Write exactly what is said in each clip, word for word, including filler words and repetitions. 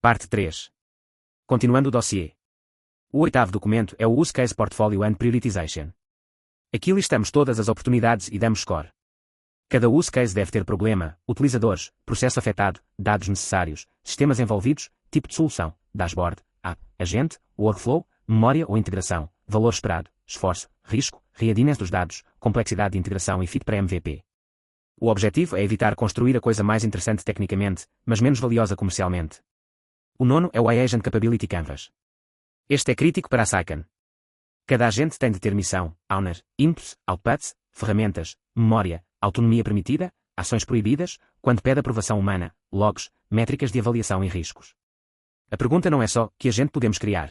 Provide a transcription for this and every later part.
Parte três. Continuando o dossiê. O oitavo documento é o Use Case Portfolio and Prioritization. Aqui listamos todas as oportunidades e damos score. Cada use case deve ter problema, utilizadores, processo afetado, dados necessários, sistemas envolvidos, tipo de solução, dashboard, app, agente, workflow, memória ou integração, valor esperado, esforço, risco, readiness dos dados, complexidade de integração e fit para M V P. O objetivo é evitar construir a coisa mais interessante tecnicamente, mas menos valiosa comercialmente. O nono é o iAgent Capability Canvas. Este é crítico para a Cycon. Cada agente tem de ter missão, owner, inputs, outputs, ferramentas, memória, autonomia permitida, ações proibidas, quando pede aprovação humana, logs, métricas de avaliação e riscos. A pergunta não é só que agente podemos criar.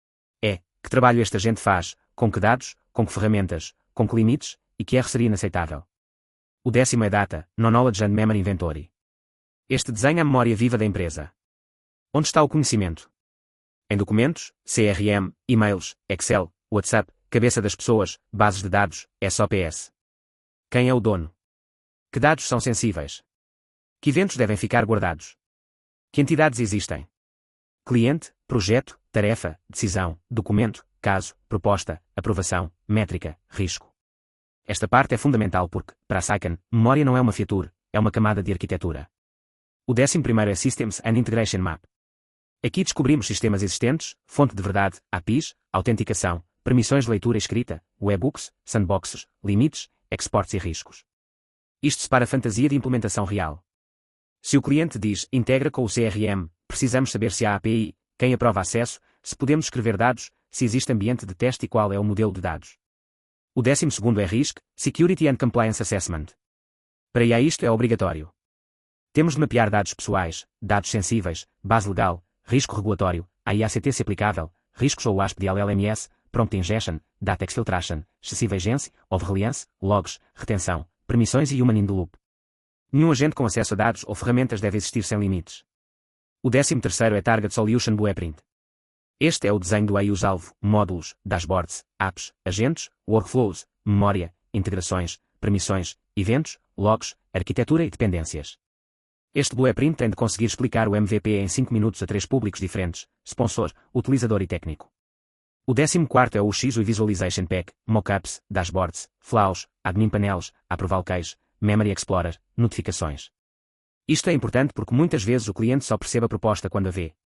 É, que trabalho este agente faz, com que dados, com que ferramentas, com que limites, e que erro seria inaceitável. O décimo é Data, Non-Knowledge and Memory Inventory. Este desenha a memória viva da empresa. Onde está o conhecimento? Em documentos, C R M, e-mails, Excel, WhatsApp, cabeça das pessoas, bases de dados, S O P S. Quem é o dono? Que dados são sensíveis? Que eventos devem ficar guardados? Que entidades existem? Cliente, projeto, tarefa, decisão, documento, caso, proposta, aprovação, métrica, risco. Esta parte é fundamental porque, para a Cycon, memória não é uma feature, é uma camada de arquitetura. O décimo primeiro é Systems and Integration Map. Aqui descobrimos sistemas existentes, fonte de verdade, A P Is, autenticação, permissões de leitura e escrita, webhooks, sandboxes, limites, exports e riscos. Isto separa fantasia de implementação real. Se o cliente diz integra com o C R M, precisamos saber se há A P I, quem aprova acesso, se podemos escrever dados, se existe ambiente de teste e qual é o modelo de dados. O décimo segundo é Risk, Security and Compliance Assessment. Para I A isto é obrigatório. Temos de mapear dados pessoais, dados sensíveis, base legal, risco regulatório, a I A C T se aplicável, riscos ou ASP de L L M S, prompt ingestion, data exfiltration, excessiva agency, overreliance, logs, retenção, permissões e human in the loop. Nenhum agente com acesso a dados ou ferramentas deve existir sem limites. O décimo terceiro é Target Solution Blueprint. Este é o desenho do I use-alvo, módulos, dashboards, apps, agentes, workflows, memória, integrações, permissões, eventos, logs, arquitetura e dependências. Este blueprint tem de conseguir explicar o M V P em cinco minutos a três públicos diferentes, sponsor, utilizador e técnico. O décimo quarto é o X U I Visualization Pack, mockups, dashboards, flows, admin panels, approval case, memory explorer, notificações. Isto é importante porque muitas vezes o cliente só percebe a proposta quando a vê.